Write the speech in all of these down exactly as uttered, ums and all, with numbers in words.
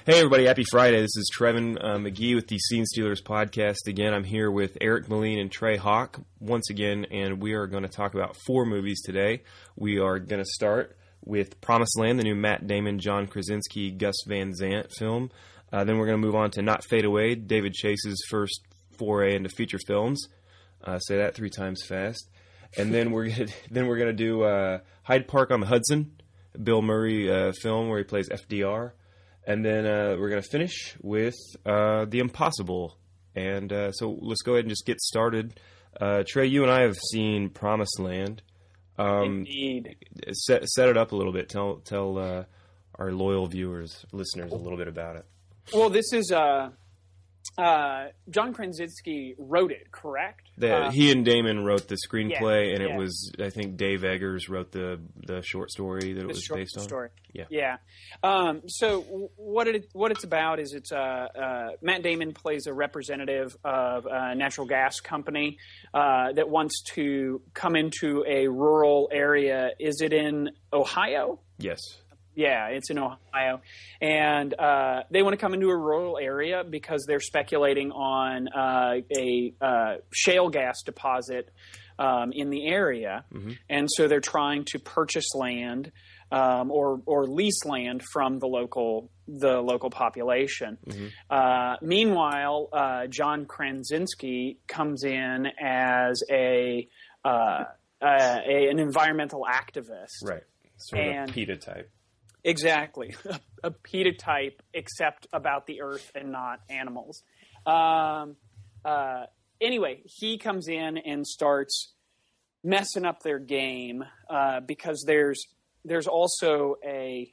Hey everybody, happy Friday. This is Trevin uh, McGee with the Scene Stealers podcast. Again, I'm here with Eric Moline and Trey Hawk once again, and we are going to talk about four movies today. We are going to start with Promised Land, the new Matt Damon, John Krasinski, Gus Van Sant film. Uh, then we're going to move on to Not Fade Away, David Chase's first foray into feature films. Uh, say that three times fast. And then we're gonna, then we're going to do uh, Hyde Park on the Hudson, Bill Murray uh, film where he plays F D R. And then uh, we're going to finish with uh, The Impossible. And uh, so let's go ahead and just get started. Uh, Trey, you and I have seen Promised Land. Um, Indeed. Set, set it up a little bit. Tell tell uh, our loyal viewers, listeners, a little bit about it. Well, this is uh, uh, John Krasinski wrote it, correct? The, uh, he and Damon wrote the screenplay, yeah, and it yeah. was, I think, Dave Eggers wrote the the short story that it the was short based on. Story. Yeah, yeah. Um, so w- what it what it's about is it's uh, uh, Matt Damon plays a representative of a natural gas company uh, that wants to come into a rural area. Is it in Ohio? Yes. Yeah, it's in Ohio. And uh, they want to come into a rural area because they're speculating on uh, a uh, shale gas deposit um, in the area. Mm-hmm. And so they're trying to purchase land um, or or lease land from the local the local population. Mm-hmm. Uh, meanwhile, uh, John Krasinski comes in as a, uh, a, a an environmental activist. Right. Sort and, of PETA type. Exactly. A PETA type, except about the earth and not animals. Um, uh, anyway, he comes in and starts messing up their game uh, because there's there's also a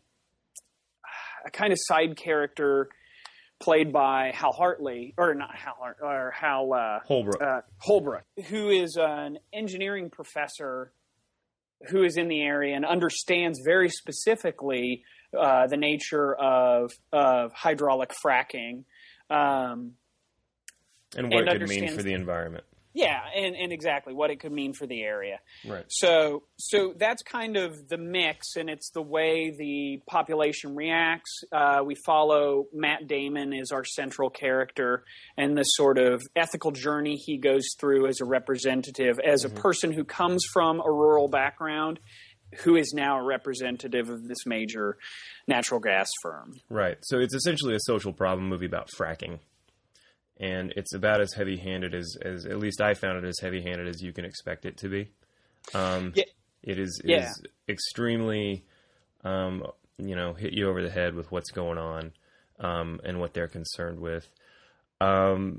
a kind of side character played by Hal Hartley, or not Hal Hart, or Hal uh, Holbrook, uh, Holbrook, who is an engineering professor who is in the area and understands very specifically uh, the nature of of hydraulic fracking, um, and what and it could mean for the environment. Yeah, and, and exactly what it could mean for the area. Right. So so that's kind of the mix, and it's the way the population reacts. Uh, we follow Matt Damon as our central character and the sort of ethical journey he goes through as a representative, as mm-hmm. a person who comes from a rural background, who is now a representative of this major natural gas firm. Right. So it's essentially a social problem movie about fracking. And it's about as heavy-handed as, as, at least I found it as heavy-handed as you can expect it to be. Um, yeah. It is, it yeah. is extremely, um, you know, hit you over the head with what's going on um, and what they're concerned with. Um,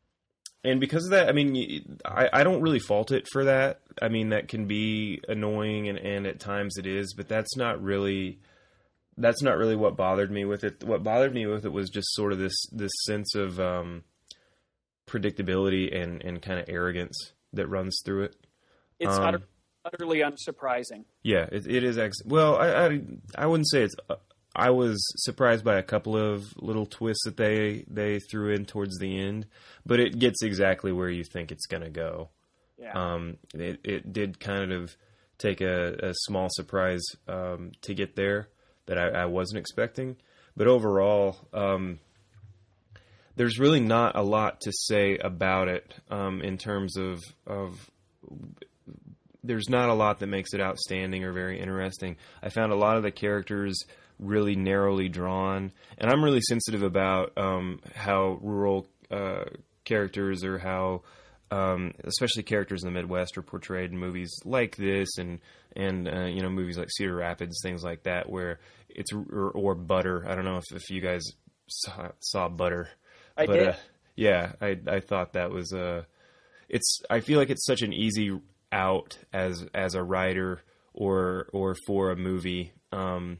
and because of that, I mean, I, I don't really fault it for that. I mean, that can be annoying, and, and at times it is, but that's not really... That's not really what bothered me with it. What bothered me with it was just sort of this this sense of um, predictability and, and kind of arrogance that runs through it. It's um, utter, utterly unsurprising. Yeah, it, it is. Ex- well, I, I I wouldn't say it's. Uh, I was surprised by a couple of little twists that they they threw in towards the end, but it gets exactly where you think it's going to go. Yeah. Um, it it did kind of take a, a small surprise um, to get there that I, I wasn't expecting. But overall, um, there's really not a lot to say about it um, in terms of, of... There's not a lot that makes it outstanding or very interesting. I found a lot of the characters really narrowly drawn. And I'm really sensitive about um, how rural uh, characters or how... Um, especially characters in the Midwest are portrayed in movies like this, and and uh, you know, movies like Cedar Rapids, things like that, where it's or, or Butter. I don't know if, if you guys saw, saw Butter. I but, did. Uh, yeah, I I thought that was uh, it's. I feel like it's such an easy out as as a writer or or for a movie um,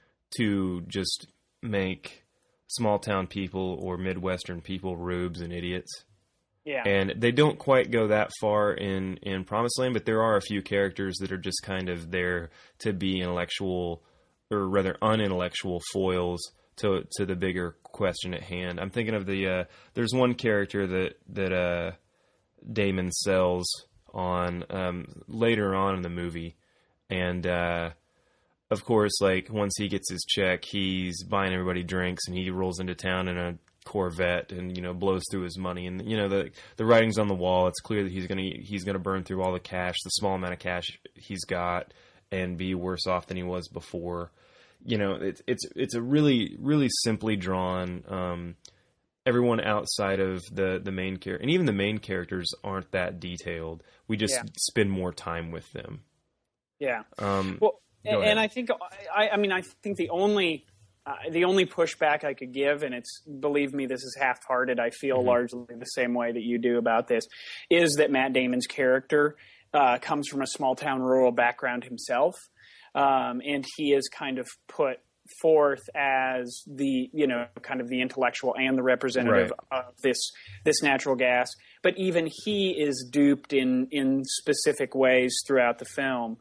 to just make small town people or Midwestern people rubes and idiots. Yeah. And they don't quite go that far in, in Promised Land, but there are a few characters that are just kind of there to be intellectual, or rather unintellectual foils to to the bigger question at hand. I'm thinking of the, uh, there's one character that, that uh, Damon sells on um, later on in the movie, and uh, of course, like once he gets his check, he's buying everybody drinks, and he rolls into town in a Corvette, and you know blows through his money, and you know the the writing's on the wall. It's clear that he's gonna he's gonna burn through all the cash, the small amount of cash he's got, and be worse off than he was before. You know, it's it's it's a really really simply drawn. Um, everyone outside of the the main character, and even the main characters, aren't that detailed. We just Yeah. spend more time with them. Yeah. Um, Well, go and ahead. I think I, I mean I think the only uh, the only pushback I could give, and it's believe me, this is half-hearted. I feel Mm-hmm. largely the same way that you do about this, is that Matt Damon's character uh, comes from a small-town rural background himself, um, and he is kind of put forth as the, you know, kind of the intellectual and the representative Right. of this this natural gas. But even he is duped in in specific ways throughout the film.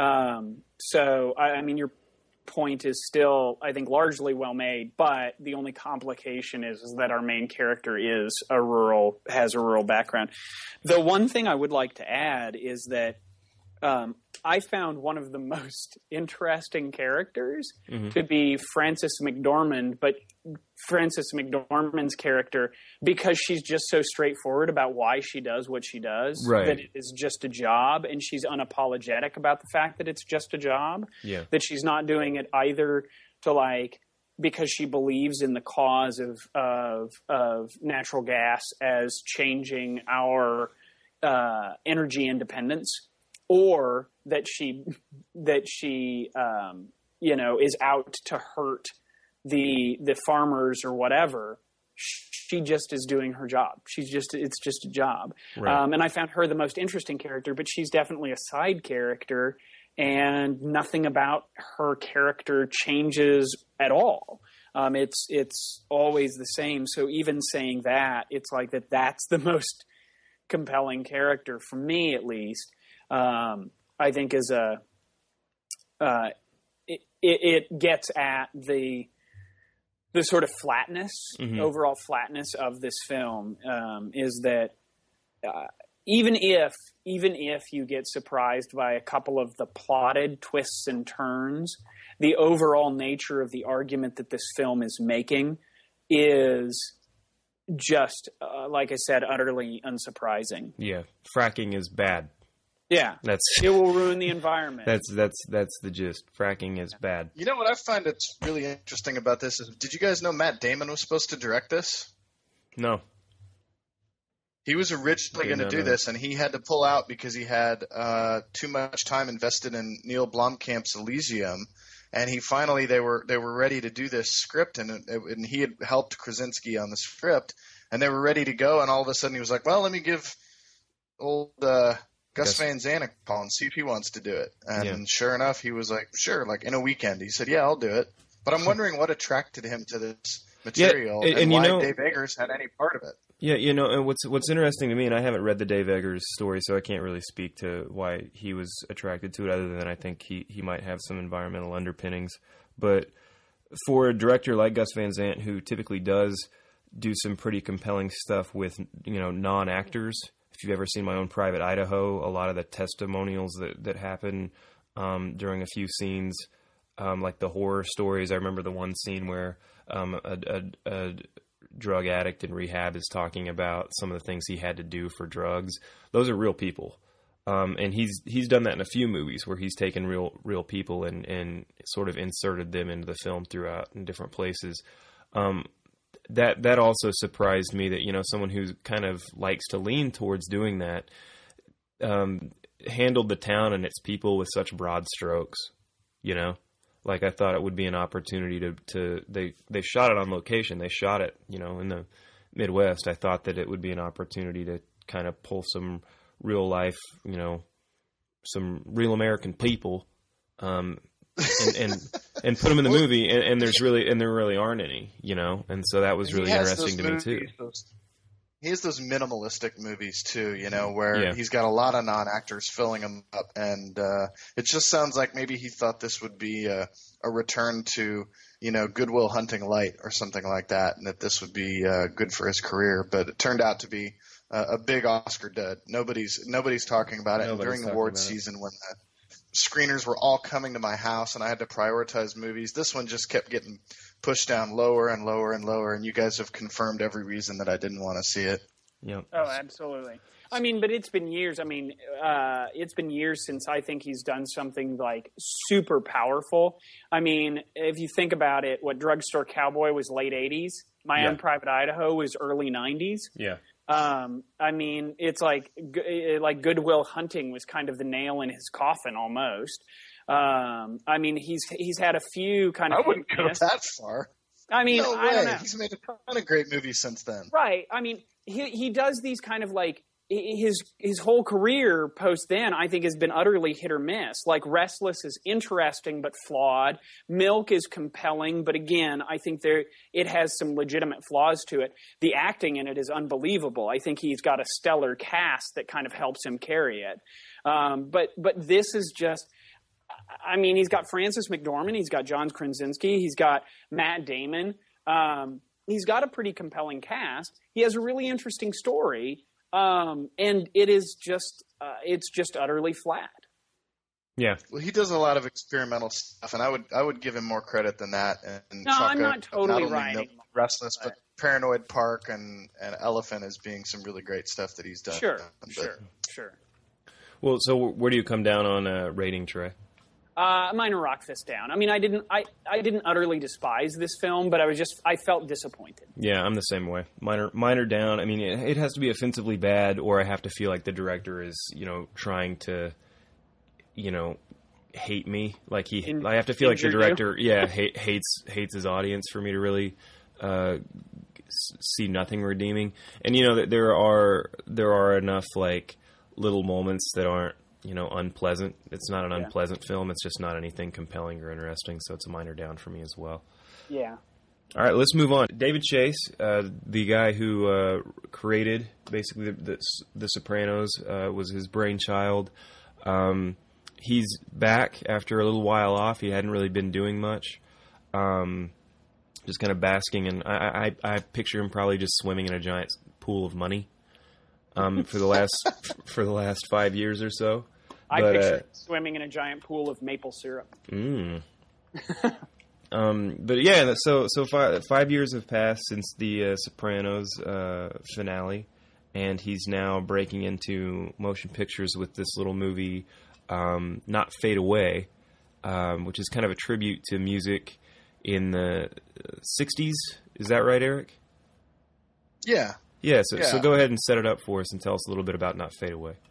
Um, so, I, I mean, your point is still, I think, largely well made. But the only complication is, is that our main character is a rural, has a rural background. The one thing I would like to add is that Um, I found one of the most interesting characters Mm-hmm. to be Frances McDormand, but Frances McDormand's character, because she's just so straightforward about why she does what she does, Right. that it is just a job, and she's unapologetic about the fact that it's just a job, Yeah. that she's not doing it either to like, because she believes in the cause of, of, of natural gas as changing our uh, energy independence, or that she that she um, you know is out to hurt the the farmers or whatever. She just is doing her job. She's just it's just a job. Right. Um, and I found her the most interesting character, but she's definitely a side character, and nothing about her character changes at all. Um, it's it's always the same. So even saying that, it's like that that's the most compelling character for me, at least. Um, I think is a uh, it, it, it gets at the the sort of flatness, Mhm. overall flatness of this film. Um, is that uh, even if even if you get surprised by a couple of the plotted twists and turns, the overall nature of the argument that this film is making is just, uh, like I said, utterly unsurprising. Yeah. Fracking is bad. Yeah. That's It will ruin the environment. that's that's that's the gist. Fracking is bad. You know what I find that's really interesting about this is, did you guys know Matt Damon was supposed to direct this? No. He was originally Did going to not do know this, and he had to pull out because he had uh, too much time invested in Neil Blomkamp's Elysium. And he finally, they were they were ready to do this script, and it, and he had helped Krasinski on the script, and they were ready to go. And all of a sudden, he was like, "Well, let me give old uh, Gus Gus. Van Sant a call and see if he wants to do it." And Yeah. sure enough, he was like, "Sure," like in a weekend. He said, "Yeah, I'll do it." But I'm wondering what attracted him to this material, and- and, and you why know- Dave Eggers had any part of it. Yeah, you know, and what's what's interesting to me, and I haven't read the Dave Eggers story, so I can't really speak to why he was attracted to it, other than I think he, he might have some environmental underpinnings. But for a director like Gus Van Sant, who typically does do some pretty compelling stuff with, you know, non-actors, if you've ever seen My Own Private Idaho, a lot of the testimonials that, that happen um, during a few scenes, um, like the horror stories. I remember the one scene where um, a, a, a drug addict in rehab is talking about some of the things he had to do for drugs. Those are real people. Um, and he's he's done that in a few movies where he's taken real real people and, and sort of inserted them into the film throughout in different places. Um, that that also surprised me that, you know, someone who kind of likes to lean towards doing that um, handled the town and its people with such broad strokes, you know? Like, I thought it would be an opportunity to, to they, they shot it on location. They shot it, you know, in the Midwest. I thought that it would be an opportunity to kind of pull some real life, you know, some real American people, um, and, and, and put them in the movie. And, and there's really, and there really aren't any, you know? And so that was He really has interesting to those me too. movies, those- He has those minimalistic movies too, you know, where Yeah. he's got a lot of non-actors filling them up, and uh, it just sounds like maybe he thought this would be a, a return to, you know, Good Will Hunting Light or something like that, and that this would be uh, good for his career. But it turned out to be uh, a big Oscar dud. Nobody's nobody's talking about it. And Nobody's during talking award about it. season, when the screeners were all coming to my house, and I had to prioritize movies. This one just kept getting pushed down lower and lower and lower, and you guys have confirmed every reason that I didn't want to see it. Yeah. Oh, absolutely. I mean, but it's been years. I mean, uh, it's been years since I think he's done something like super powerful. I mean, if you think about it, what Drugstore Cowboy was late eighties. My Yeah. Own Private Idaho was early nineties. Yeah. Um, I mean, it's like like Good Will Hunting was kind of the nail in his coffin almost. Um, I mean, he's he's had a few kind of. I wouldn't go hit-miss. that far. I mean, No I way. don't know. He's made a ton of great movies since then. Right. I mean, he he does these kind of like his his whole career post then I think has been utterly hit or miss. Like Restless is interesting but flawed. Milk is compelling, but again, I think there it has some legitimate flaws to it. The acting in it is unbelievable. I think he's got a stellar cast that kind of helps him carry it. Um, but but this is just. I mean, he's got Frances McDormand, he's got John Krasinski, he's got Matt Damon. Um, he's got a pretty compelling cast. He has a really interesting story, um, and it is just uh, it's just utterly flat. Yeah. Well, he does a lot of experimental stuff, and I would I would give him more credit than that. And No, chalk I'm up not totally only right. Milk, Restless, but Paranoid Park and, and Elephant as being some really great stuff that he's done. Sure, But- sure, sure. Well, so where do you come down on uh, rating, Trey? Uh, mine are rock fist down. I mean, I didn't, I, I didn't utterly despise this film, but I was just, I felt disappointed. Yeah, I'm the same way. Mine are, mine are down. I mean, it, it has to be offensively bad, or I have to feel like the director is, you know, trying to, you know, hate me. Like he, In- I have to feel like the injure you? director, yeah, hate, hates hates his audience for me to really uh, s- see nothing redeeming. And you know, that there are there are enough like little moments that aren't, you know, unpleasant. It's not an Yeah. unpleasant film. It's just not anything compelling or interesting. So it's a minor down for me as well. Yeah. All right, let's move on. David Chase, uh, the guy who uh, created basically the, the, the Sopranos, uh, was his brainchild. Um, he's back after a little while off. He hadn't really been doing much, um, just kind of basking. And I, I, I picture him probably just swimming in a giant pool of money um, for the last for the last five years or so. I But, picture uh, him swimming in a giant pool of maple syrup. Mm. um, but yeah, so so five, five years have passed since the uh, Sopranos uh, finale, and he's now breaking into motion pictures with this little movie, um, Not Fade Away, um, which is kind of a tribute to music in the sixties. Is that right, Eric? Yeah. Yeah, so, so Yeah. go ahead and set it up for us and tell us a little bit about Not Fade Away.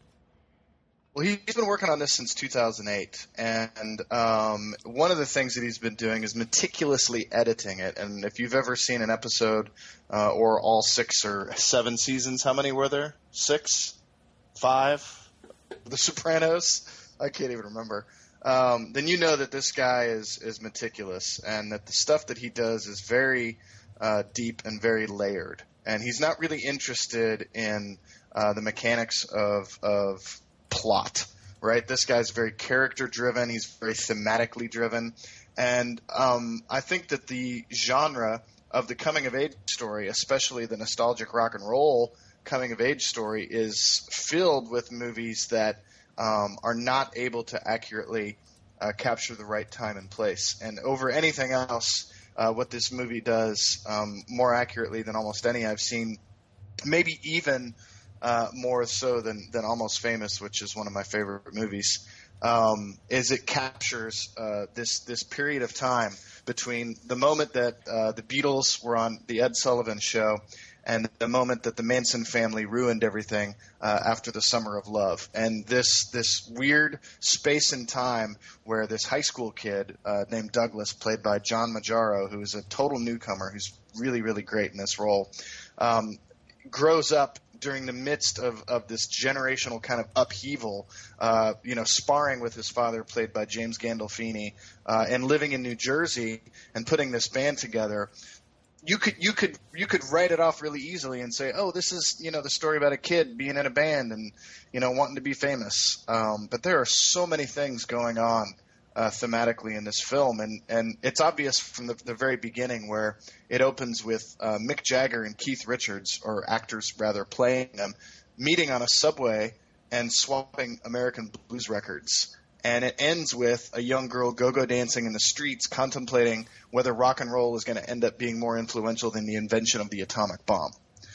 Well, he- he's been working on this since two thousand eight, and um, one of the things that he's been doing is meticulously editing it. And if you've ever seen an episode, uh, or all six or seven seasons, how many were there? Six? Five? The Sopranos? I can't even remember. Um, then you know that this guy is, is meticulous, and that the stuff that he does is very uh, deep and very layered. And he's not really interested in uh, the mechanics of of plot, right? This guy's very character driven. He's very thematically driven. And um, I think that the genre of the coming of age story, especially the nostalgic rock and roll coming of age story, is filled with movies that um, are not able to accurately uh, capture the right time and place. And over anything else, uh, what this movie does um, more accurately than almost any I've seen, maybe even Uh, more so than, than Almost Famous, which is one of my favorite movies, um, is it captures uh, this this period of time between the moment that uh, the Beatles were on the Ed Sullivan Show and the moment that the Manson family ruined everything uh, after the Summer of Love. And this this weird space and time where this high school kid uh, named Douglas, played by John Magaro, who is a total newcomer, who's really, really great in this role, um, grows up during the midst of, of this generational kind of upheaval, uh, you know, sparring with his father, played by James Gandolfini, uh, and living in New Jersey and putting this band together. You could you could you could write it off really easily and say, oh, this is, you know, the story about a kid being in a band and, you know, wanting to be famous. Um, but there are so many things going on uh, thematically in this film, and, and it's obvious from the, the very beginning, where it opens with uh, Mick Jagger and Keith Richards, or actors rather, playing them, meeting on a subway and swapping American blues records. And it ends with a young girl go-go dancing in the streets, contemplating whether rock and roll is going to end up being more influential than the invention of the atomic bomb.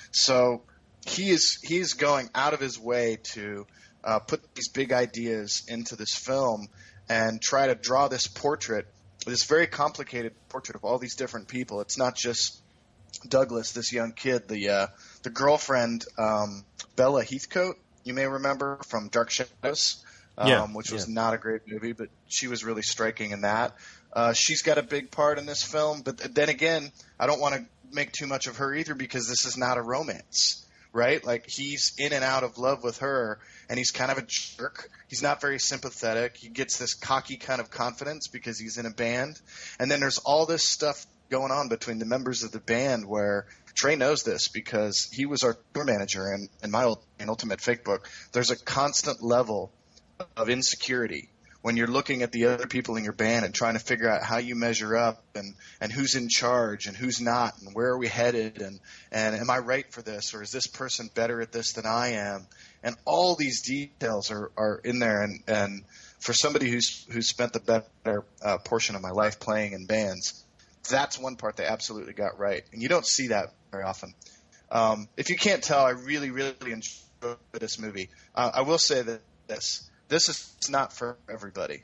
So he is he's going out of his way to uh, put these big ideas into this film and try to draw this portrait, this very complicated portrait of all these different people. It's not just Douglas, this young kid. The uh, the girlfriend, um, Bella Heathcote, you may remember from Dark Shadows. Um, yeah, which was yeah. not a great movie, but she was really striking in that. Uh, she's got a big part in this film, but then again, I don't want to make too much of her either because this is not a romance, right? Like, he's in and out of love with her, and he's kind of a jerk. He's not very sympathetic. He gets this cocky kind of confidence because he's in a band. And then there's all this stuff going on between the members of the band where Trey knows this because he was our tour manager in, in my old, in Ultimate Fake Book. There's a constant level of insecurity when you're looking at the other people in your band and trying to figure out how you measure up and, and who's in charge and who's not and where are we headed and, and am I right for this or is this person better at this than I am? And all these details are, are in there. And, and for somebody who's who's spent the better uh, portion of my life playing in bands, that's one part they absolutely got right. And you don't see that very often. Um, if you can't tell, I really, really enjoyed this movie. Uh, I will say that this. This is not for everybody.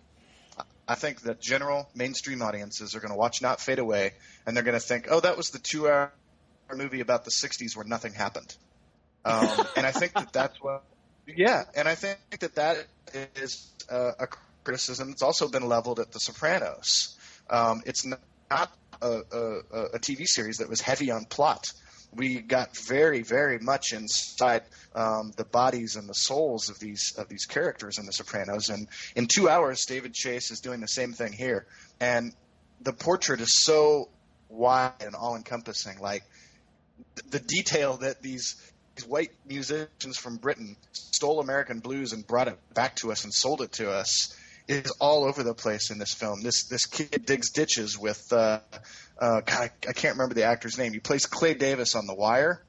I think that general mainstream audiences are going to watch Not Fade Away, and they're going to think, oh, that was the two-hour movie about the sixties where nothing happened. Um, and I think that that's what – yeah, and I think that that is uh, a criticism that's also been leveled at The Sopranos. Um, it's not a, a, a T V series that was heavy on plot. We got very, very much inside um, the bodies and the souls of these of these characters in The Sopranos. And in two hours, David Chase is doing the same thing here. And the portrait is so wide and all-encompassing. Like, the detail that these, these white musicians from Britain stole American blues and brought it back to us and sold it to us is all over the place in this film. This this kid digs ditches with uh, uh, God, I, I can't remember the actor's name. He plays Clay Davis on The Wire.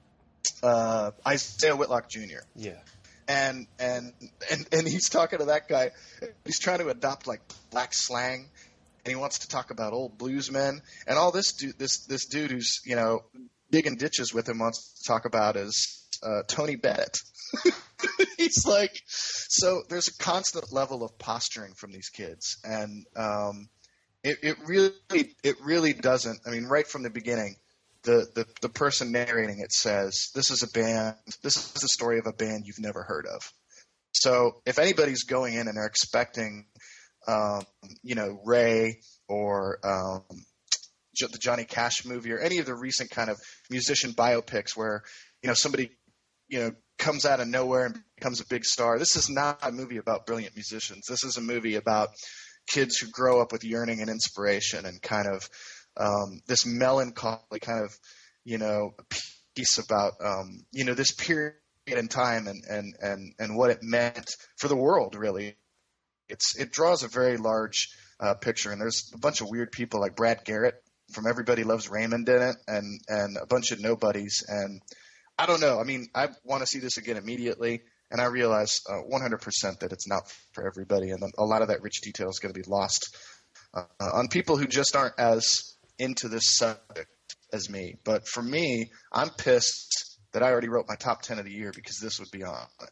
Uh, Isaiah Whitlock Junior Yeah, and and and and he's talking to that guy. He's trying to adopt like black slang, and he wants to talk about old bluesmen and all this dude. This this dude who's you know digging ditches with him wants to talk about is uh, Tony Bennett. He's like, so there's a constant level of posturing from these kids, and um, it, it really, it really doesn't. I mean, right from the beginning, the, the the person narrating it says, "This is a band. This is the story of a band you've never heard of." So if anybody's going in and they're expecting, um, you know, Ray or um, the Johnny Cash movie or any of the recent kind of musician biopics where you know somebody, you know. comes out of nowhere and becomes a big star. This is not a movie about brilliant musicians. This is a movie about kids who grow up with yearning and inspiration and kind of um, this melancholy kind of, you know, piece about, um, you know, this period in time and, and, and, and what it meant for the world, really. It's It draws a very large uh, picture, and there's a bunch of weird people like Brad Garrett from Everybody Loves Raymond in it and, and a bunch of nobodies, and I don't know. I mean, I want to see this again immediately, and I realize uh, one hundred percent that it's not for everybody, and a lot of that rich detail is going to be lost uh, on people who just aren't as into this subject as me. But for me, I'm pissed that I already wrote my top ten of the year because this would be on it.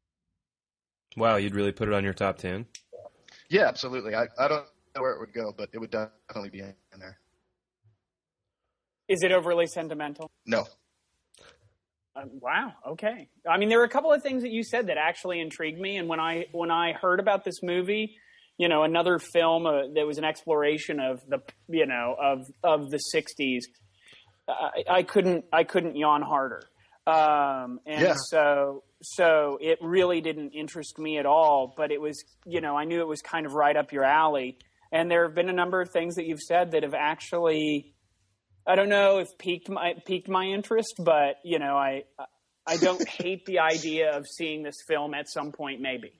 Wow, you'd really put it on your top ten? Yeah, absolutely. I, I don't know where it would go, but it would definitely be in there. Is it overly sentimental? No. Uh, wow. Okay. I mean, there were a couple of things that you said that actually intrigued me. And when I when I heard about this movie, you know, another film uh, that was an exploration of the you know of of the sixties, I, I couldn't I couldn't yawn harder. Um, and yeah. so so it really didn't interest me at all. But it was you know I knew it was kind of right up your alley. And there have been a number of things that you've said that have actually. I don't know if piqued my piqued my interest, but you know, I I don't hate the idea of seeing this film at some point, maybe.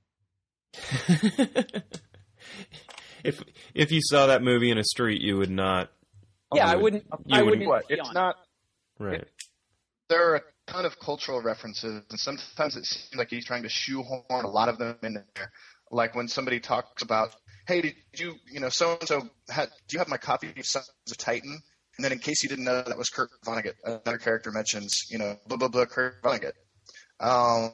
if if you saw that movie in a street, you would not. Yeah, I wouldn't. I wouldn't. What? It's not right. It, there are a ton of cultural references, and sometimes it seems like he's trying to shoehorn a lot of them in there. like when somebody talks about, hey, did you, you know, so and so, do you have my copy of Sons of Titan? And then, in case you didn't know, that was Kurt Vonnegut. Another character mentions, you know, blah blah blah, Kurt Vonnegut. Um,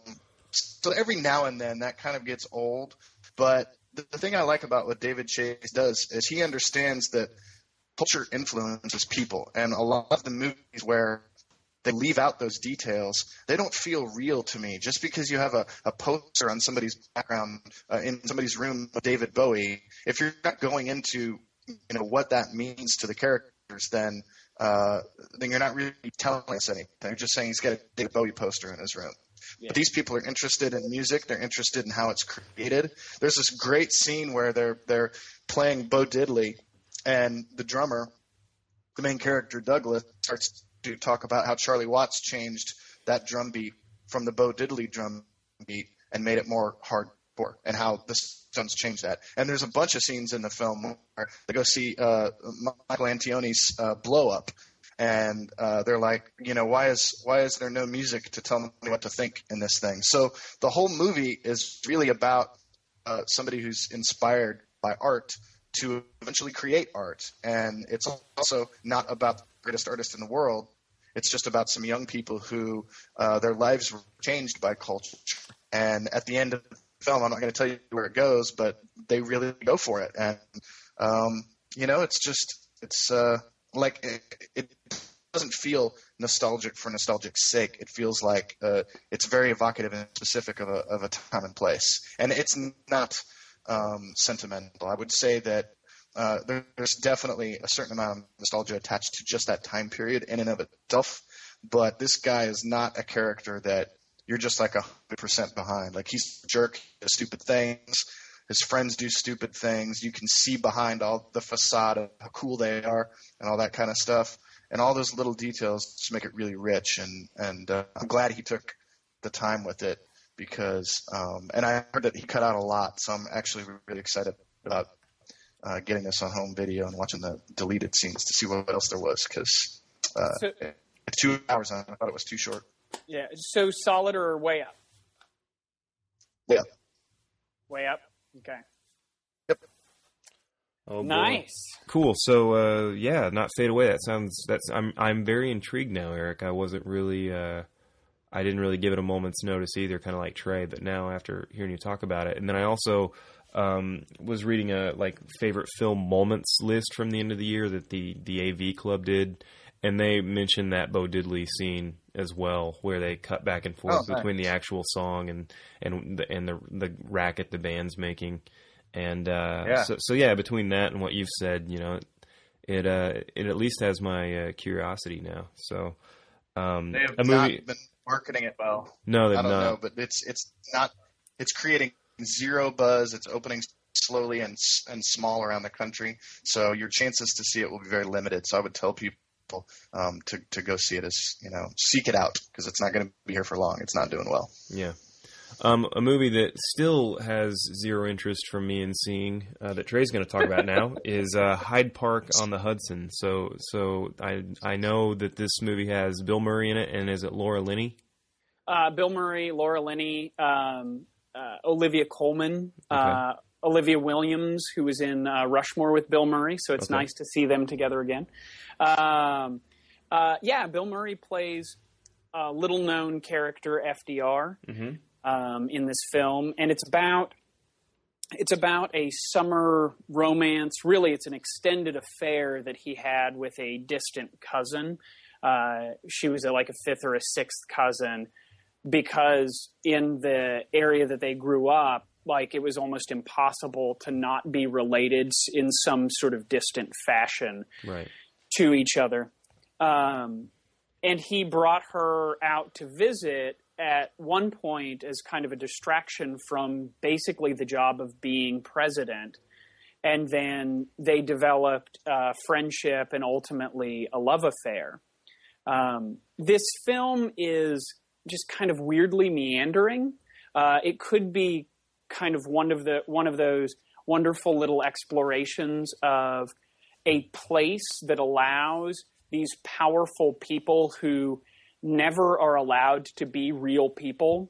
so every now and then, that kind of gets old. But the, the thing I like about what David Chase does is he understands that culture influences people, and a lot of the movies where they leave out those details, they don't feel real to me. Just because you have a, a poster on somebody's background uh, in somebody's room of David Bowie, if you're not going into, you know, what that means to the characters, then uh, then you're not really telling us anything. You're just saying he's got a David Bowie poster in his room. Yeah. But these people are interested in music. They're interested in how it's created. There's this great scene where they're they're playing Bo Diddley, and the drummer, the main character Douglas, starts to talk about how Charlie Watts changed that drum beat from the Bo Diddley drum beat and made it more hardcore, and how the Stones changed that. And there's a bunch of scenes in the film where they go see uh, Michael Antione's uh, Blow Up, and uh, they're like, you know, why is why is there no music to tell me what to think in this thing? So the whole movie is really about uh, somebody who's inspired by art to eventually create art, and it's also not about the greatest artist in the world. It's just about some young people who uh, their lives were changed by culture. And at the end of the film, I'm not going to tell you where it goes, but they really go for it. And um, you know, it's just it's uh, like it, it doesn't feel nostalgic for nostalgic's sake. It feels like uh, it's very evocative and specific of a of a time and place, and it's not um, sentimental. I would say that uh, there, there's definitely a certain amount of nostalgia attached to just that time period in and of itself, but this guy is not a character that you're just like a hundred percent behind. Like, he's a jerk, he does stupid things, his friends do stupid things. You can see behind all the facade of how cool they are and all that kind of stuff, and all those little details just make it really rich. And and uh, I'm glad he took the time with it. Because, um, and I heard that he cut out a lot, so I'm actually really excited about uh, getting this on home video and watching the deleted scenes to see what else there was. Because uh, so, two hours, I thought it was too short. Yeah. So solid or way up? Way up. Way up. Okay. Yep. Oh, nice. Boy. Cool. So uh, yeah, not Fade Away. That sounds. That's. I'm. I'm very intrigued now, Eric. I wasn't really. Uh, I didn't really give it a moment's notice either, kind of like Trey, but now after hearing you talk about it. And then I also um, was reading a like favorite film moments list from the end of the year that the, the A V Club did, and they mentioned that Bo Diddley scene as well, where they cut back and forth oh, between nice. the actual song and and the, and the the racket the band's making. And uh, yeah. So, so yeah, between that and what you've said, you know, it uh, it at least has my uh, curiosity now. So um, they have a movie. Not been marketing it well. No, they're I don't not. know, but it's it's not. It's creating zero buzz. It's opening slowly and and small around the country, so your chances to see it will be very limited. So I would tell people um, to to go see it as you know, seek it out, because it's not going to be here for long. It's not doing well. Yeah. Um, a movie that still has zero interest from me in seeing uh, that Trey's going to talk about now is uh, Hyde Park on the Hudson. So, so I I know that this movie has Bill Murray in it, and is it Laura Linney? Uh, Bill Murray, Laura Linney, um, uh, Olivia Colman, okay. uh, Olivia Williams, who was in uh, Rushmore with Bill Murray. So it's okay. nice to see them together again. Um, uh, yeah, Bill Murray plays a little-known character, F D R. Mm-hmm. Um, in this film, and it's about it's about a summer romance. Really, it's an extended affair that he had with a distant cousin. Uh, she was a, like a fifth or a sixth cousin, because in the area that they grew up, like, it was almost impossible to not be related in some sort of distant fashion right. to each other. Um, and he brought her out to visit at one point as kind of a distraction from basically the job of being president. And then they developed uh, friendship and ultimately a love affair. Um, this film is just kind of weirdly meandering. Uh, it could be kind of one of the one of those wonderful little explorations of a place that allows these powerful people who never are allowed to be real people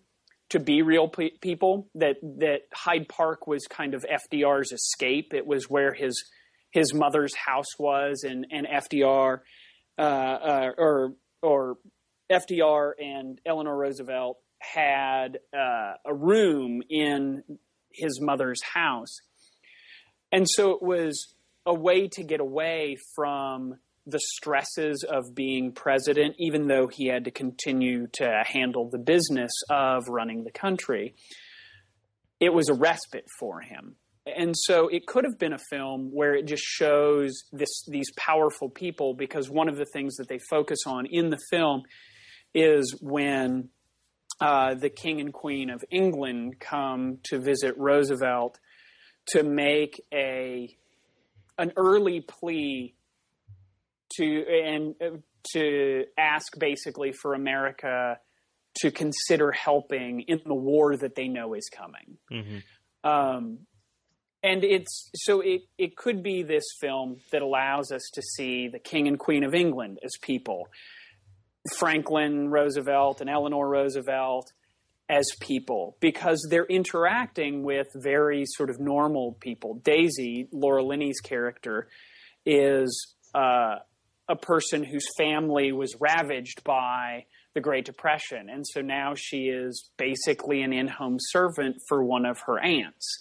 to be real pe- people. That that Hyde Park was kind of F D R's escape. It was where his his mother's house was, and and F D R uh, uh, or or F D R and Eleanor Roosevelt had uh, a room in his mother's house, and so it was a way to get away from the stresses of being president, even though he had to continue to handle the business of running the country. It was a respite for him. And so it could have been a film where it just shows this, these powerful people, because one of the things that they focus on in the film is when uh, the King and Queen of England come to visit Roosevelt to make a an early plea to and uh, to ask basically for America to consider helping in the war that they know is coming. Mm-hmm. Um, and it's so it it could be this film that allows us to see the King and Queen of England as people, Franklin Roosevelt and Eleanor Roosevelt as people, because they're interacting with very sort of normal people. Daisy, Laura Linney's character, is uh, a person whose family was ravaged by the Great Depression. And so now she is basically an in-home servant for one of her aunts.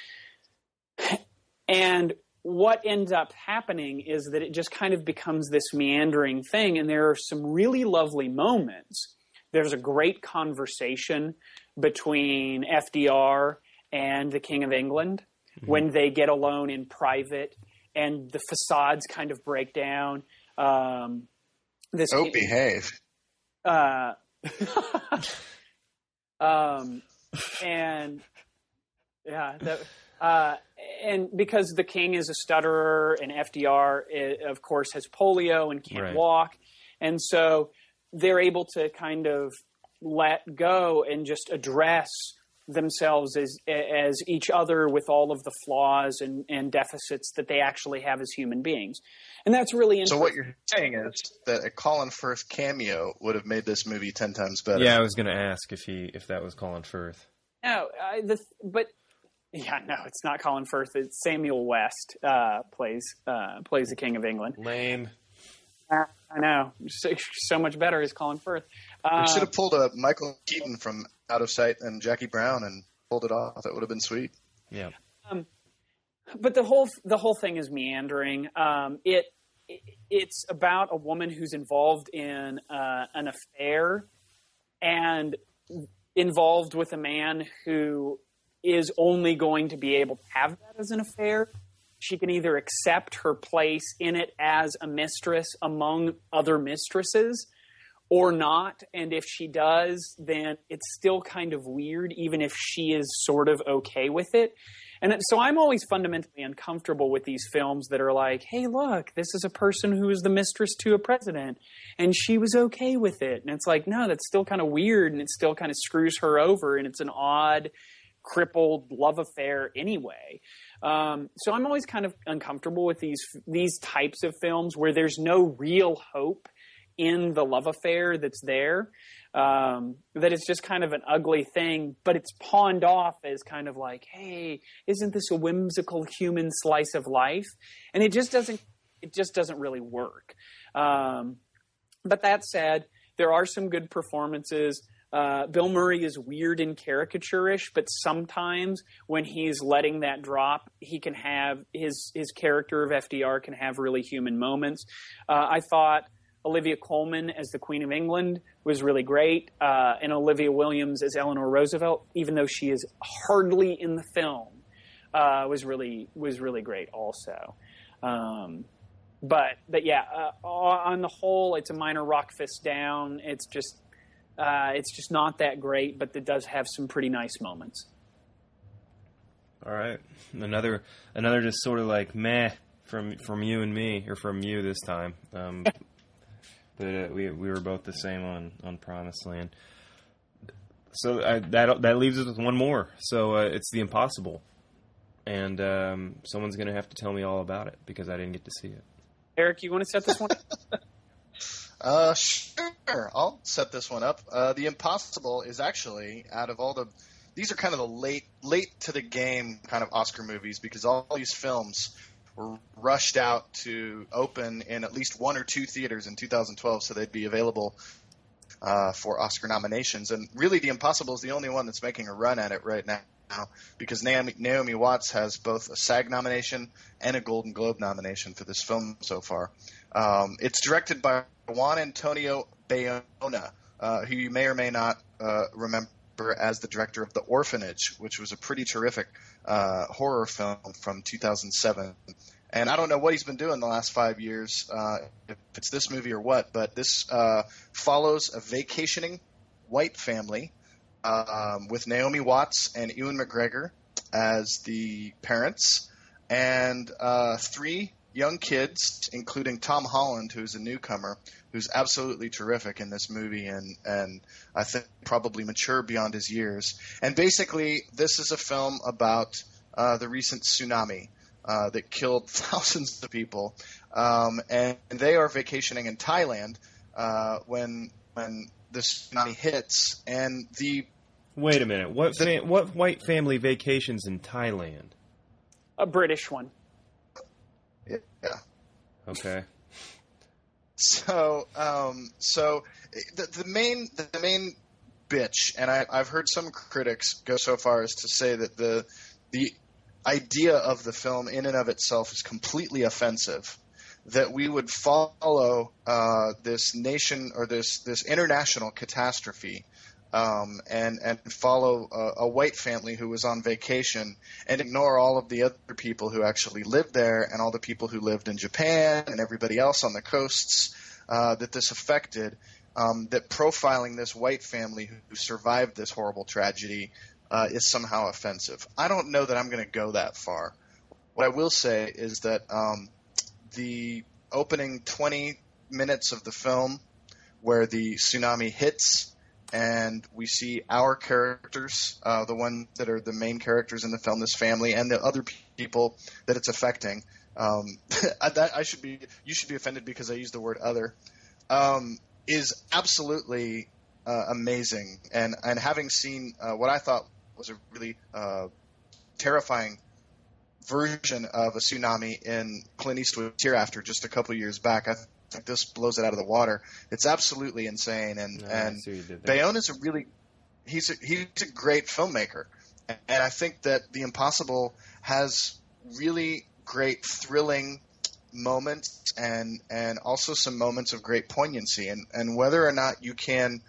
And what ends up happening is that it just kind of becomes this meandering thing. And there are some really lovely moments. There's a great conversation between F D R and the King of England mm-hmm. when they get alone in private and the facades kind of break down. Um, this oh, behave. Uh, um, and yeah, the, uh, and because the king is a stutterer and F D R, is, of course, has polio and can't right. walk. And so they're able to kind of let go and just address themselves as as each other with all of the flaws and, and deficits that they actually have as human beings. And that's really interesting. So what you're saying is that a Colin Firth cameo would have made this movie ten times better. Yeah, I was going to ask if he if that was Colin Firth. No, I, the, but yeah, no, it's not Colin Firth. It's Samuel West uh, plays uh, plays the King of England. Lame. Uh, I know. So, so much better as Colin Firth. Uh, you should have pulled a Michael Keaton from Out of Sight and Jackie Brown and pulled it off. That would have been sweet. Yeah. Um, but the whole the whole thing is meandering. Um, it, it it's about a woman who's involved in uh, an affair and involved with a man who is only going to be able to have that as an affair. She can either accept her place in it as a mistress among other mistresses or not. And if she does, then it's still kind of weird, even if she is sort of okay with it. And so I'm always fundamentally uncomfortable with these films that are like, hey, look, this is a person who is the mistress to a president, and she was okay with it. And it's like, no, that's still kind of weird, and it still kind of screws her over, and it's an odd, crippled love affair anyway. Um, so I'm always kind of uncomfortable with these these types of films where there's no real hope in the love affair that's there, um, that it's just kind of an ugly thing, but it's pawned off as kind of like, hey, isn't this a whimsical human slice of life? And it just doesn't it just doesn't really work. Um, but that said, there are some good performances. Uh, Bill Murray is weird and caricature-ish, but sometimes when he's letting that drop, he can have his his character of F D R can have really human moments. Uh, I thought Olivia Colman as the Queen of England was really great, uh, and Olivia Williams as Eleanor Roosevelt, even though she is hardly in the film, uh, was really was really great also. Um, but but yeah, uh, on the whole, it's a minor rock fist down. It's just. Uh, it's just not that great, but it does have some pretty nice moments. All right, another another just sort of like meh from from you and me, or from you this time. Um, but uh, we we were both the same on, on Promised Land. So uh, that that leaves us with one more. So uh, it's The Impossible, and um, someone's going to have to tell me all about it because I didn't get to see it. Eric, you want to set this one? uh, sure. I'll set this one up. Uh, The Impossible is actually, out of all the – these are kind of the late late to the game kind of Oscar movies, because all these films were rushed out to open in at least one or two theaters in two thousand twelve, so they'd be available uh, for Oscar nominations. And really, The Impossible is the only one that's making a run at it right now, because Naomi, Naomi Watts has both a SAG nomination and a Golden Globe nomination for this film so far. Um, it's directed by Juan Antonio Bayona, uh, who you may or may not uh, remember as the director of The Orphanage, which was a pretty terrific uh, horror film from two thousand seven. And I don't know what he's been doing the last five years, uh, if it's this movie or what, but this uh, follows a vacationing white family um, with Naomi Watts and Ewan McGregor as the parents, and uh, three young kids, including Tom Holland, who's a newcomer, who's absolutely terrific in this movie, and, and I think probably mature beyond his years. And basically, this is a film about uh, the recent tsunami uh, that killed thousands of people, um, and they are vacationing in Thailand uh, when when the tsunami hits. And the wait a minute, what the, fa- what white family vacations in Thailand? A British one. Yeah. Okay. So, um, so the, the main the main bitch, and I, I've heard some critics go so far as to say that the the idea of the film in and of itself is completely offensive. That we would follow uh, this nation or this this international catastrophe. Um, and, and follow a, a white family who was on vacation and ignore all of the other people who actually lived there and all the people who lived in Japan and everybody else on the coasts uh, that this affected, um, that profiling this white family who, who survived this horrible tragedy uh, is somehow offensive. I don't know that I'm going to go that far. What I will say is that um, the opening twenty minutes of the film where the tsunami hits and we see our characters, uh, the ones that are the main characters in the film, this family, and the other people that it's affecting. Um, that I should be, you should be offended because I use the word "other." Um, is absolutely uh, amazing, and and having seen uh, what I thought was a really uh, terrifying version of a tsunami in Clint Eastwood's Hereafter just a couple years back, I think this blows it out of the water. It's absolutely insane, and No, and Bayona Bayona's a really he's a, he's a great filmmaker, and I think that The Impossible has really great thrilling moments and and also some moments of great poignancy, and and whether or not you can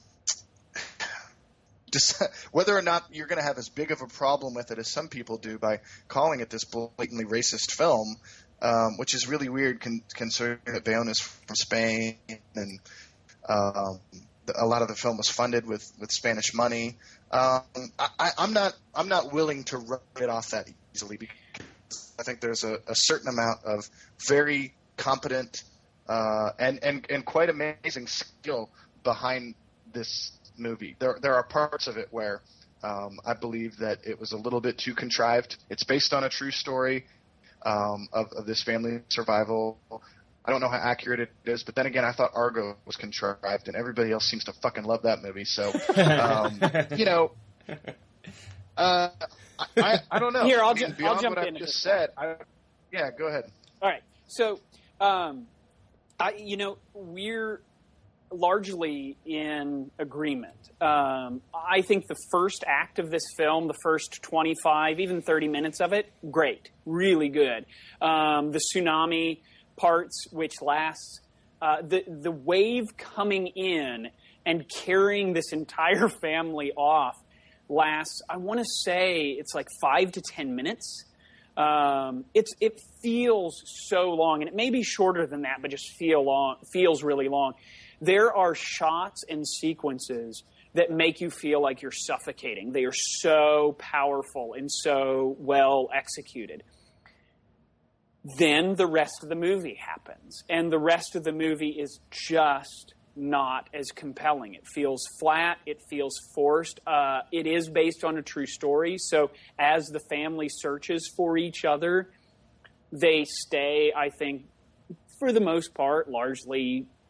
just whether or not you're going to have as big of a problem with it as some people do by calling it this blatantly racist film. Um, which is really weird con- considering that Bayona's from Spain, and um, the, a lot of the film was funded with, with Spanish money. Um, I, I'm not I'm not willing to write it off that easily, because I think there's a, a certain amount of very competent uh, and, and and quite amazing skill behind this movie. There there are parts of it where um, I believe that it was a little bit too contrived. It's based on a true story. Um, of, of this family survival. I don't know how accurate it is, but then again, I thought Argo was contrived, and everybody else seems to fucking love that movie. So, um, you know, uh, I, I don't know. Here, I'll, I mean, ju- beyond I'll jump what in. I've just said, I, yeah, go ahead. All right. So, um, I, you know, we're largely in agreement. Um, I think the first act of this film, the first twenty-five, even thirty minutes of it, great, really good. Um, the tsunami parts, which lasts, uh, the the wave coming in and carrying this entire family off lasts, I want to say it's like five to ten minutes. Um, it's it feels so long, and it may be shorter than that, but just feel long, feels really long. There are shots and sequences that make you feel like you're suffocating. They are so powerful and so well executed. Then the rest of the movie happens, and the rest of the movie is just not as compelling. It feels flat. It feels forced. Uh, it is based on a true story, so as the family searches for each other, they stay, I think, for the most part, largely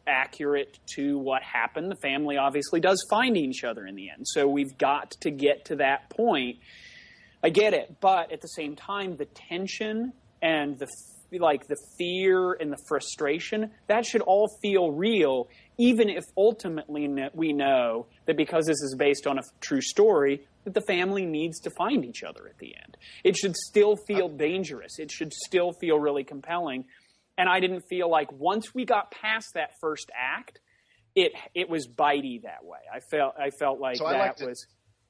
accurate to what happened. The family obviously does find each other in the end. So we've got to get to that point. I get it. But at the same time, the tension and the like the fear and the frustration, that should all feel real, even if ultimately we know that because this is based on a true story, that the family needs to find each other at the end. It should still feel dangerous. It should still feel really compelling. And I didn't feel like once we got past that first act, it it was bitey that way. I felt I felt like so that was...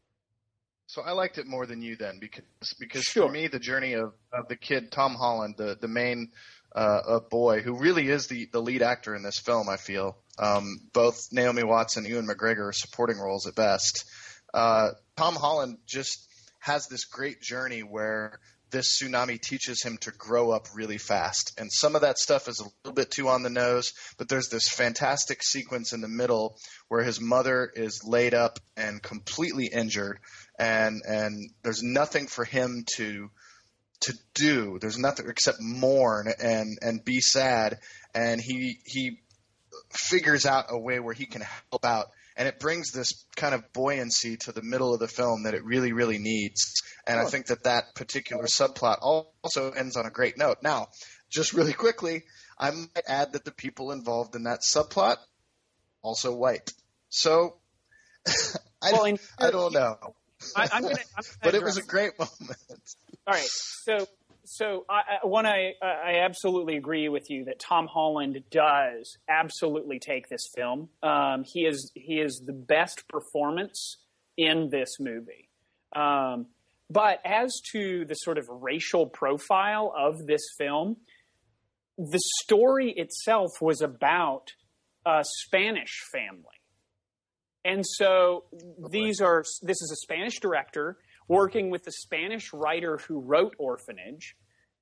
So I liked it more than you then, because because Sure. for me the journey of, of the kid Tom Holland, the the main uh, uh, boy who really is the, the lead actor in this film, I feel um, both Naomi Watts and Ewan McGregor are supporting roles at best. Uh, Tom Holland just has this great journey where this tsunami teaches him to grow up really fast, and some of that stuff is a little bit too on the nose. But there's this fantastic sequence in the middle where his mother is laid up and completely injured. And and there's nothing for him to to do. There's nothing except mourn and, and be sad. And he he figures out a way where he can help out. And it brings this kind of buoyancy to the middle of the film that it really, really needs. And I think that that particular subplot also ends on a great note. Now, just really quickly, I might add that the people involved in that subplot also white. So I, well, I don't know. I, I'm gonna, I'm gonna but it was a address- great moment. All right, so so I, I, one, I I absolutely agree with you that Tom Holland does absolutely take this film. Um, he is he is the best performance in this movie. Um, but as to the sort of racial profile of this film, the story itself was about a Spanish family. And so these are this is a Spanish director working with the Spanish writer who wrote Orphanage,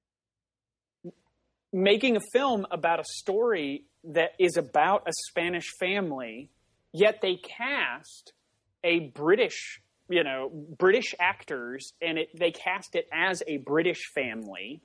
making a film about a story that is about a Spanish family, yet they cast a British, you know, British actors, and it, they cast it as a British family.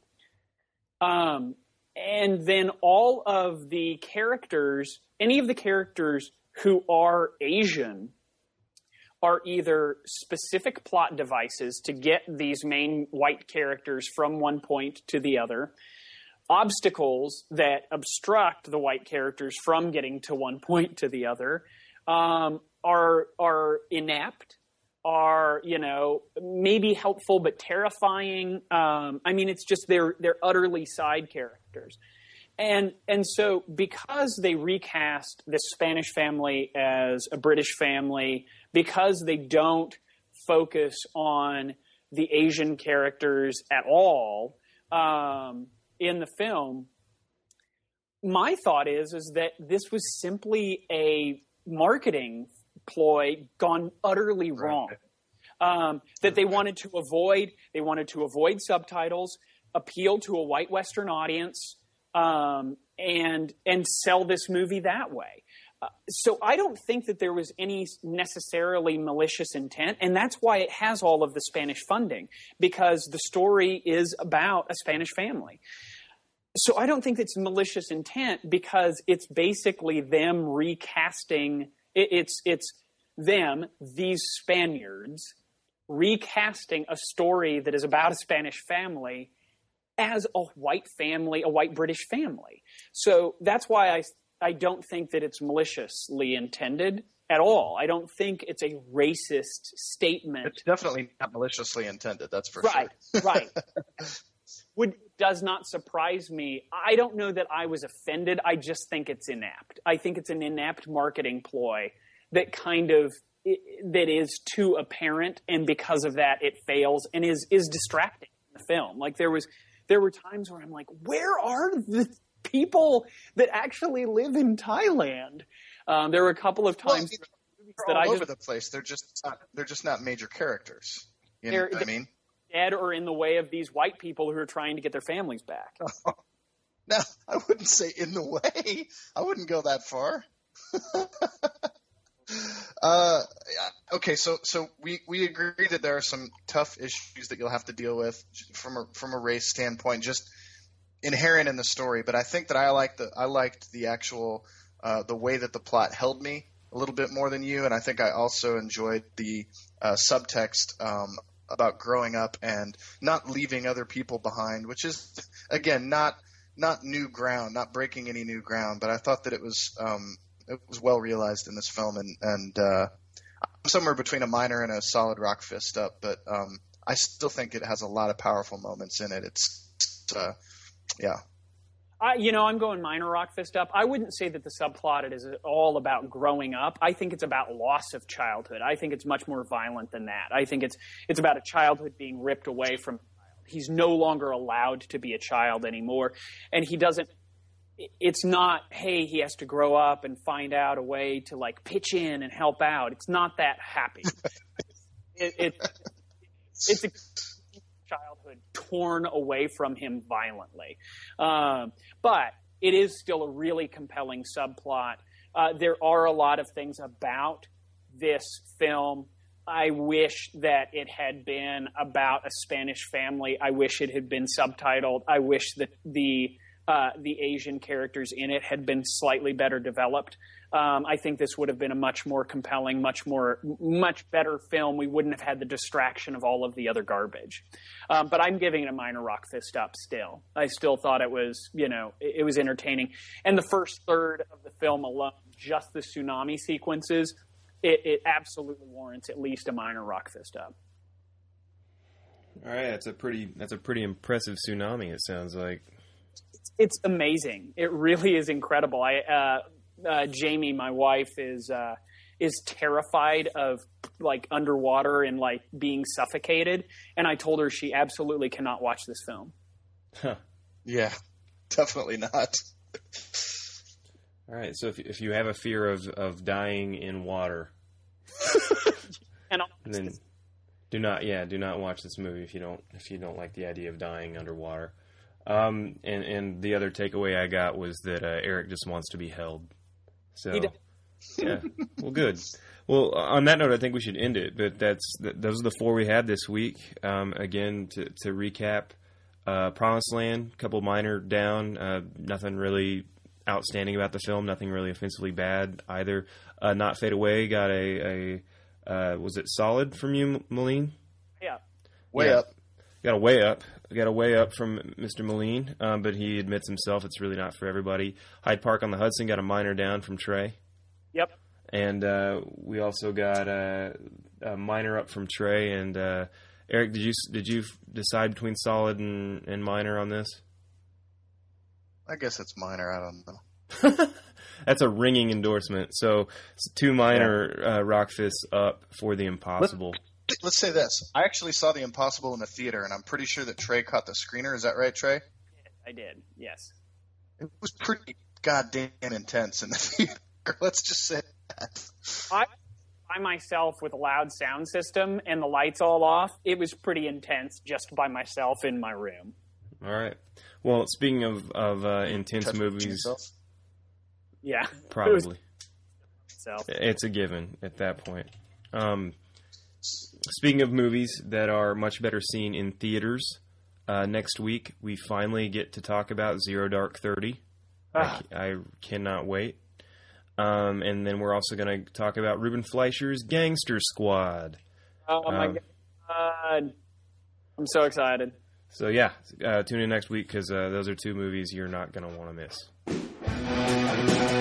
Um, and then all of the characters, any of the characters who are Asian, are either specific plot devices to get these main white characters from one point to the other, obstacles that obstruct the white characters from getting to one point to the other, um, are are inept, are, you know, maybe helpful but terrifying. Um, I mean, it's just they're they're utterly side characters. And and so because they recast this Spanish family as a British family, because they don't focus on the Asian characters at all um, in the film, my thought is is that this was simply a marketing ploy gone utterly wrong. Um, that they wanted to avoid, they wanted to avoid subtitles, appeal to a white Western audience, Um, and and sell this movie that way. Uh, so I don't think that there was any necessarily malicious intent, and that's why it has all of the Spanish funding, because the story is about a Spanish family. So I don't think it's malicious intent, because it's basically them recasting. It, it's it's them, these Spaniards, recasting a story that is about a Spanish family as a white family, a white British family. So that's why I, I don't think that it's maliciously intended at all. I don't think it's a racist statement. It's definitely not maliciously intended, that's for right, sure. Right, right. Would does not surprise me. I don't know that I was offended. I just think it's inept. I think it's an inept marketing ploy that kind of that is too apparent, and because of that, it fails and is is distracting in the film. Like there was. There were times where I'm like, where are the people that actually live in Thailand? Um, there were a couple of times well, that all I over just, the place. They're just not, they're just not major characters. You know they're, what I mean? dead or in the way of these white people who are trying to get their families back. No, I wouldn't say in the way. I wouldn't go that far. uh, okay, so so we, we agree that there are some tough issues that you'll have to deal with from a from a race standpoint, just inherent in the story. But I think that I like the I liked the actual uh, the way that the plot held me a little bit more than you, and I think I also enjoyed the uh, subtext um, about growing up and not leaving other people behind, which is, again, not not new ground, not breaking any new ground, but I thought that it was um, it was well realized in this film, and, and uh, I'm somewhere between a minor and a solid rock fist up, but um, I still think it has a lot of powerful moments in it. It's, it's uh, yeah. I, you know, I'm going minor rock fist up. I wouldn't say that the subplot is all about growing up. I think it's about loss of childhood. I think it's much more violent than that. I think it's it's about a childhood being ripped away from. He's no longer allowed to be a child anymore, and he doesn't. It's not, hey, he has to grow up and find out a way to like pitch in and help out. It's not that happy. it, it it's a childhood torn away from him violently. Um, but it is still a really compelling subplot. Uh, there are a lot of things about this film. I wish that it had been about a Spanish family. I wish it had been subtitled. I wish that the uh, the Asian characters in it had been slightly better developed. Um, I think this would have been a much more compelling, much more, much better film. We wouldn't have had the distraction of all of the other garbage. Um, but I'm giving it a minor rock fist up still. I still thought it was, you know, it, it was entertaining. And the first third of the film alone, just the tsunami sequences, it, it absolutely warrants at least a minor rock fist up. All right, that's a pretty that's a pretty impressive tsunami. It sounds like it's, it's amazing. It really is incredible. I. Uh, Uh, Jamie, my wife, is uh, is terrified of like underwater and like being suffocated, and I told her she absolutely cannot watch this film. Huh. Yeah, definitely not. All right, so if if you have a fear of, of dying in water, and then do not yeah do not watch this movie if you don't if you don't like the idea of dying underwater. Um, and and the other takeaway I got was that uh, Eric just wants to be held. So, yeah, well, good. Well, on that note, I think we should end it. But that's th- those are the four we had this week. Um, again, to, to recap, uh, Promised Land, a couple minor down, uh, nothing really outstanding about the film, nothing really offensively bad either. Uh, Not Fade Away got a, a uh, was it solid from you, Moline? Yeah, way yeah. up. Got a way up. Got a way up from Mister Moline, um, but he admits himself it's really not for everybody. Hyde Park on the Hudson got a minor down from Trey. Yep. And uh, we also got a, a minor up from Trey. And uh, Eric, did you did you decide between solid and, and minor on this? I guess it's minor. I don't know. That's a ringing endorsement. So two minor yeah. uh, rock fists up for The Impossible. Let's- Let's say this. I actually saw The Impossible in the theater, and I'm pretty sure that Trey caught the screener. Is that right, Trey? I did, yes. It was pretty goddamn intense in the theater. Let's just say that. I, by myself with a loud sound system and the lights all off, it was pretty intense just by myself in my room. All right. Well, speaking of, of uh, intense Touch movies... yourself? Yeah. Probably. It it's a given at that point. Um... Speaking of movies that are much better seen in theaters, uh, next week we finally get to talk about Zero Dark Thirty. Ah. I, I cannot wait. Um, and then we're also going to talk about Ruben Fleischer's Gangster Squad. Oh my um, god! I'm so excited. So yeah, uh, tune in next week because uh, those are two movies you're not going to want to miss.